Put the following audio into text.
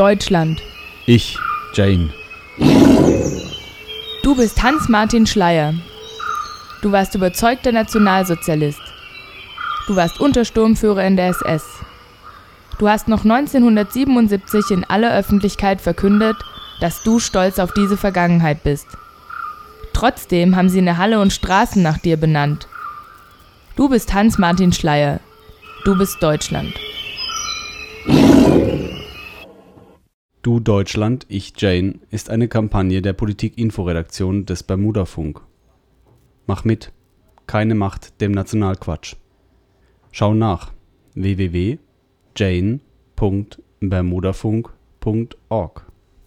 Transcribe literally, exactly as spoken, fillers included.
Deutschland. Ich, Jane. Du bist Hans-Martin Schleyer. Du warst überzeugter Nationalsozialist. Du warst Untersturmführer in der S S. Du hast noch neunzehnhundertsiebenundsiebzig in aller Öffentlichkeit verkündet, dass du stolz auf diese Vergangenheit bist. Trotzdem haben sie eine Halle und Straßen nach dir benannt. Du bist Hans-Martin Schleyer. Du bist Deutschland. Du Deutschland, ich Jane ist eine Kampagne der Politik-Info-Redaktion des Bermudafunk. Mach mit. Keine Macht dem Nationalquatsch. Schau nach w w w punkt jane punkt bermudafunk punkt org.